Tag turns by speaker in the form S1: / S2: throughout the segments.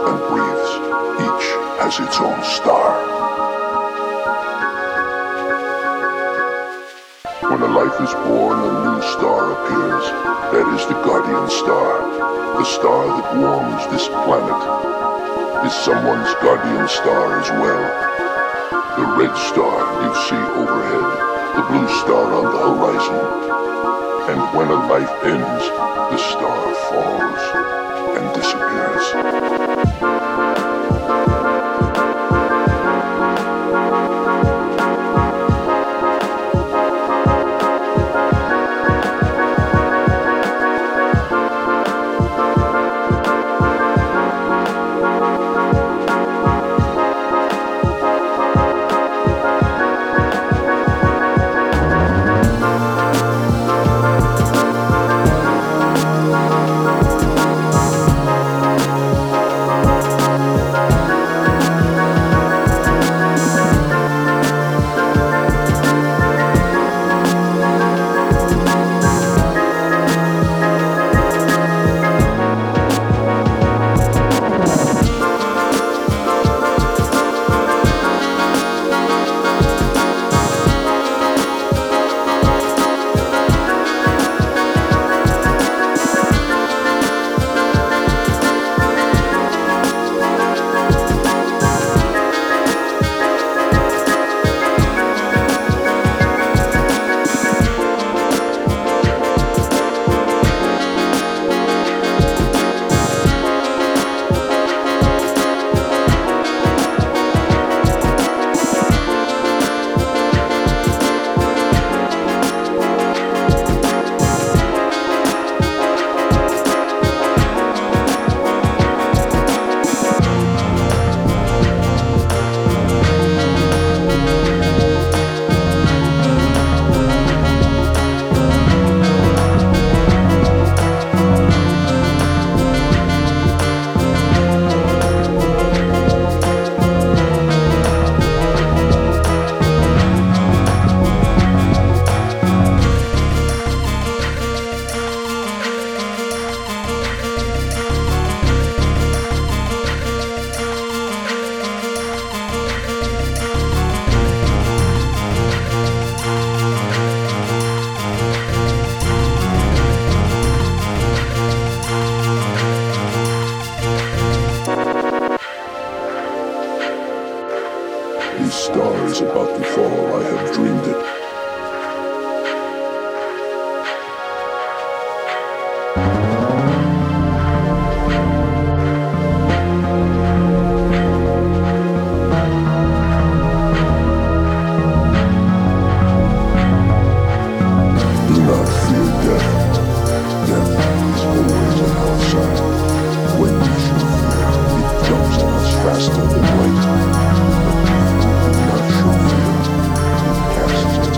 S1: and breathes. Each has its own star. When a life is born, a new star appears. That is the guardian star, the star that warms this planet. Is someone's guardian star as well? The red star you see overhead, the blue star on the horizon. And when a life ends, the star falls and disappears. These stars about to fall, I have dreamed it. Do not fear death. Death is always on our side. When we should fear, it jumps on us faster than light. But do not show fear. It casts its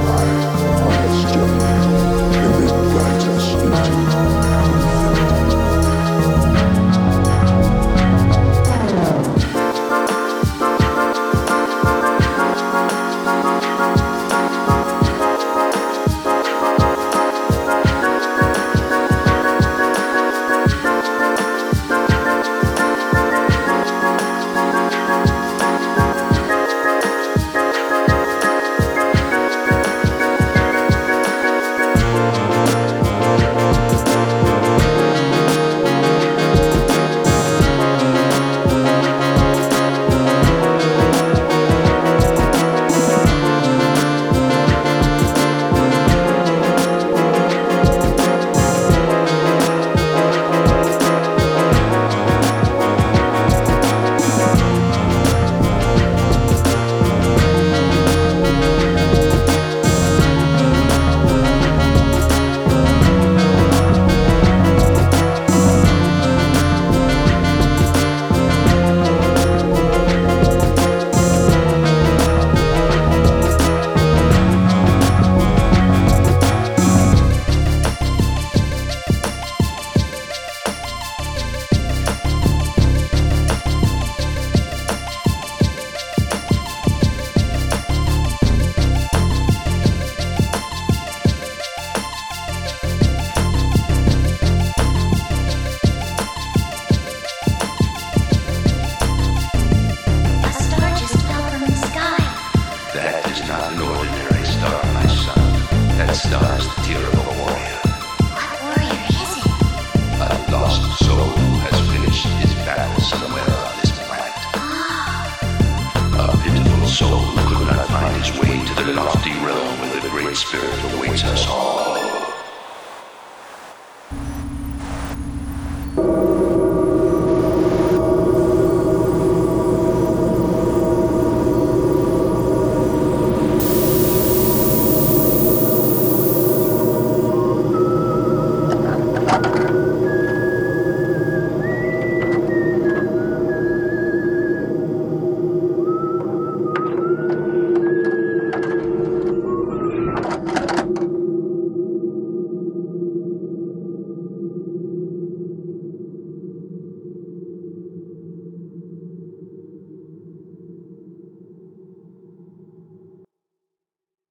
S2: star is the tear of a warrior.
S3: What warrior is it?
S2: A lost soul who has finished his battle somewhere on this planet. A pitiful soul who could not find his way to the lofty realm where the Great Spirit awaits us all.